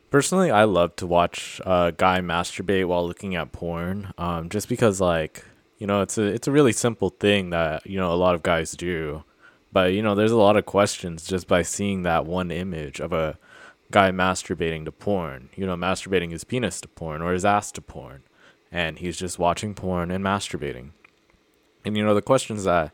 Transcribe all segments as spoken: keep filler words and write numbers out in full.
Personally, I love to watch a guy masturbate while looking at porn. Um, just because, like, you know, it's a it's a really simple thing that you know a lot of guys do, but you know, there's a lot of questions just by seeing that one image of a guy masturbating to porn. You know, masturbating his penis to porn or his ass to porn, and he's just watching porn and masturbating. And you know, the questions that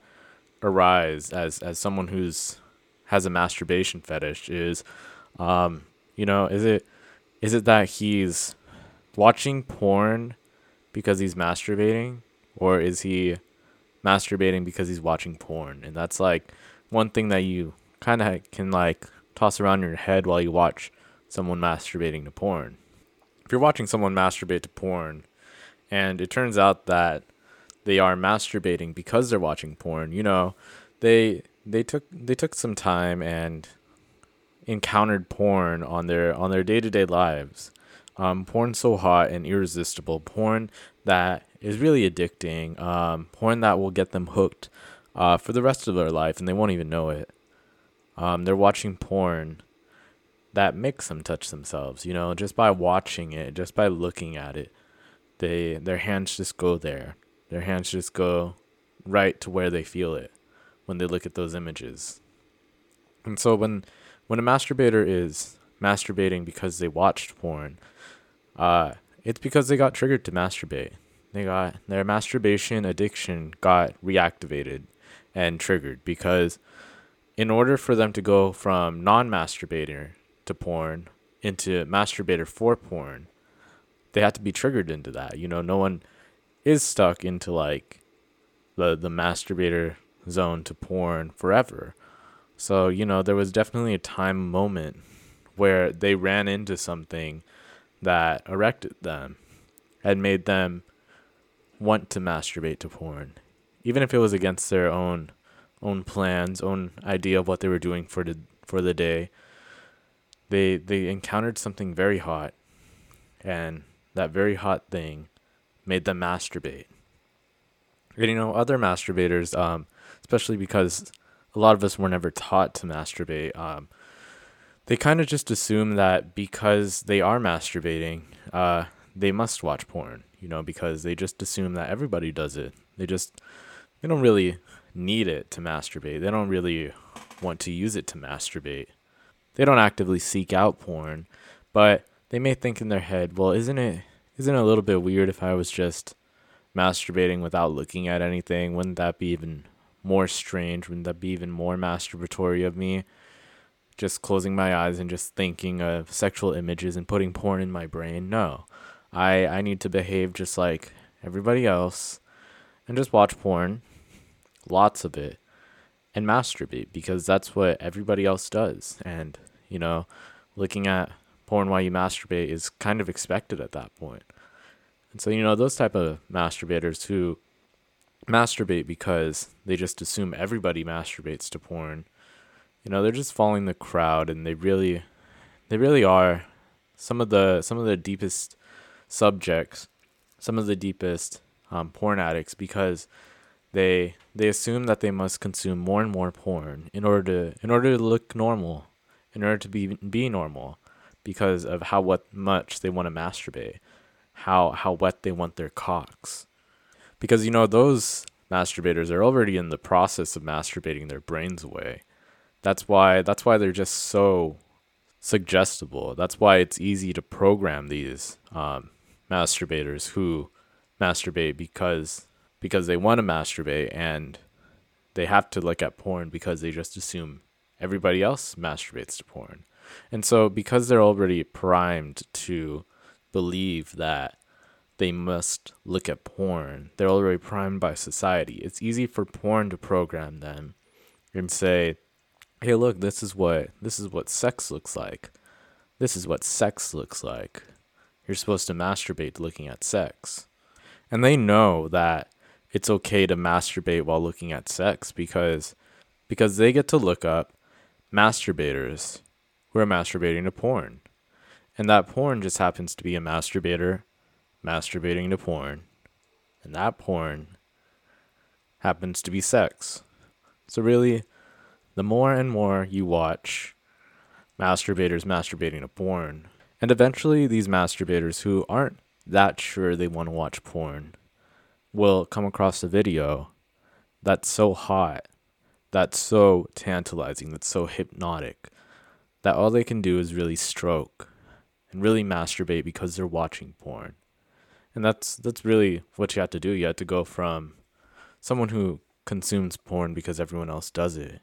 arise as as someone who's has a masturbation fetish is, um, you know, is it is it that he's watching porn because he's masturbating, or is he masturbating because he's watching porn? And that's like one thing that you kind of can like toss around in your head while you watch someone masturbating to porn. If you're watching someone masturbate to porn and it turns out that they are masturbating because they're watching porn, you know, they they took they took some time and encountered porn on their on their day-to-day lives. Um, porn so hot and irresistible, porn that is really addicting, um, porn that will get them hooked uh, for the rest of their life and they won't even know it. Um, they're watching porn that makes them touch themselves, you know, just by watching it, just by looking at it. They their hands just go there. Their hands just go right to where they feel it when they look at those images. And so when when a masturbator is masturbating because they watched porn, uh, it's because they got triggered to masturbate. They got their masturbation addiction got reactivated and triggered because in order for them to go from non-masturbator to porn into masturbator for porn, they had to be triggered into that. You know, no one is stuck into like the the masturbator zone to porn forever. So, you know, there was definitely a time moment where they ran into something that erected them and made them want to masturbate to porn. Even if it was against their own own plans, own idea of what they were doing for the for the day. They they encountered something very hot, and that very hot thing made them masturbate. And you know, other masturbators, um, especially because a lot of us were never taught to masturbate, um, they kind of just assume that because they are masturbating, uh, they must watch porn, you know, because they just assume that everybody does it. They just, they don't really need it to masturbate. They don't really want to use it to masturbate. They don't actively seek out porn, but they may think in their head, well, isn't it, isn't it a little bit weird if I was just masturbating without looking at anything? Wouldn't that be even more strange? Wouldn't that be even more masturbatory of me? Just closing my eyes and just thinking of sexual images and putting porn in my brain? No. I, I need to behave just like everybody else and just watch porn, lots of it, and masturbate because that's what everybody else does. And, you know, looking at porn while you masturbate is kind of expected at that point. And so, you know, those type of masturbators who masturbate because they just assume everybody masturbates to porn, you know, they're just following the crowd, and they really, they really are some of the some of the deepest subjects, some of the deepest um, porn addicts, because they they assume that they must consume more and more porn in order to in order to look normal, in order to be be normal, because of how what much they want to masturbate, how how wet they want their cocks. Because, you know, those masturbators are already in the process of masturbating their brains away. That's why that's why they're just so suggestible. That's why it's easy to program these um, masturbators who masturbate because because they want to masturbate, and they have to look at porn because they just assume everybody else masturbates to porn. And so because they're already primed to believe that they must look at porn, they're already primed by society. It's easy for porn to program them and say, hey, look, this is what this is what sex looks like. This is what sex looks like. You're supposed to masturbate looking at sex. And they know that it's okay to masturbate while looking at sex because because they get to look up masturbators who are masturbating to porn. And that porn just happens to be a masturbator masturbating to porn. And that porn happens to be sex. So really, the more and more you watch masturbators masturbating to porn, And eventually, these masturbators who aren't that sure they want to watch porn will come across a video that's so hot, that's so tantalizing, that's so hypnotic, that all they can do is really stroke and really masturbate because they're watching porn. And that's that's really what you have to do. You have to go from someone who consumes porn because everyone else does it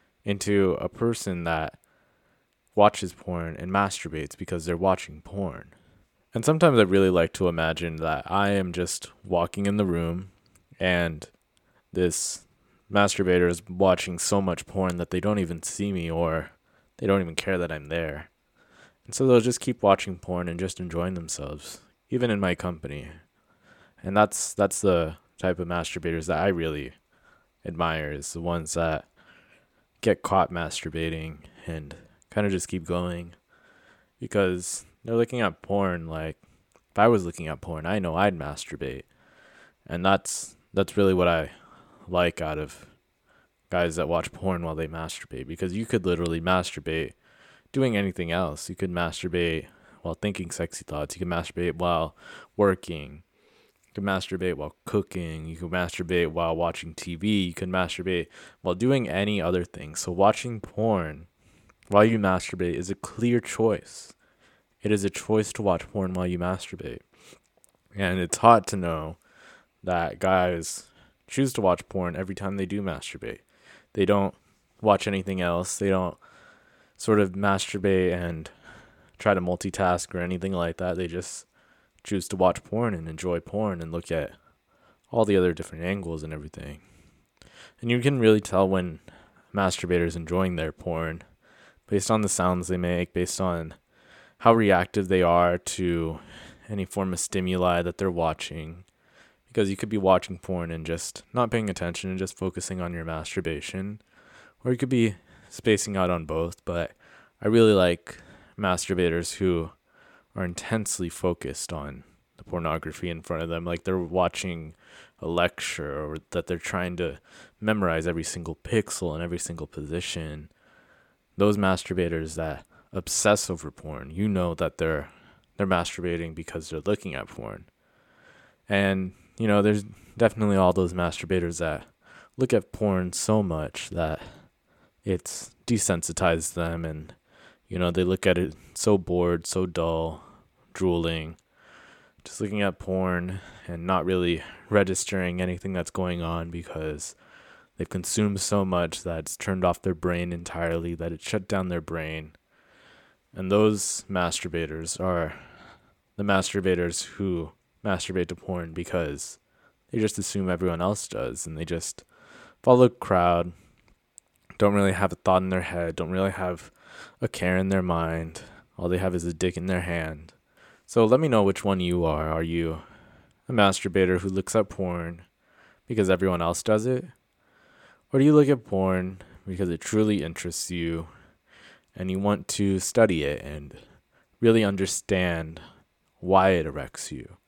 into a person that watches porn and masturbates because they're watching porn. And sometimes I really like to imagine that I am just walking in the room and this masturbator is watching so much porn that they don't even see me, or they don't even care that I'm there. And so they'll just keep watching porn and just enjoying themselves, even in my company. And that's that's the type of masturbators that I really admire, is the ones that get caught masturbating and kind of just keep going, because they're looking at porn. Like, if I was looking at porn, I know I'd masturbate. And that's that's really what I like out of guys that watch porn while they masturbate, because you could literally masturbate doing anything else. You could masturbate while thinking sexy thoughts. You could masturbate while working. You could masturbate while cooking. You could masturbate while watching T V. You could masturbate while doing any other thing. So watching porn while you masturbate is a clear choice. It is a choice to watch porn while you masturbate. And it's hot to know that guys choose to watch porn every time they do masturbate. They don't watch anything else. They don't sort of masturbate and try to multitask or anything like that. They just choose to watch porn and enjoy porn and look at all the other different angles and everything. And you can really tell when masturbators enjoying their porn based on the sounds they make, based on how reactive they are to any form of stimuli that they're watching. Because you could be watching porn and just not paying attention and just focusing on your masturbation. Or you could be spacing out on both. But I really like masturbators who are intensely focused on the pornography in front of them. Like they're watching a lecture, or that they're trying to memorize every single pixel and every single position. Those masturbators that obsess over porn, you know that they're they're masturbating because they're looking at porn. And you know, there's definitely all those masturbators that look at porn so much that it's desensitized them, and you know, they look at it so bored, so dull, drooling, just looking at porn and not really registering anything that's going on, because they've consumed so much that it's turned off their brain entirely, that it shut down their brain. And those masturbators are the masturbators who masturbate to porn because they just assume everyone else does, and they just follow the crowd, don't really have a thought in their head, don't really have a care in their mind. All they have is a dick in their hand. So let me know which one you are. Are you a masturbator who looks at porn because everyone else does it? Or do you look at porn because it truly interests you and you want to study it and really understand why it erects you?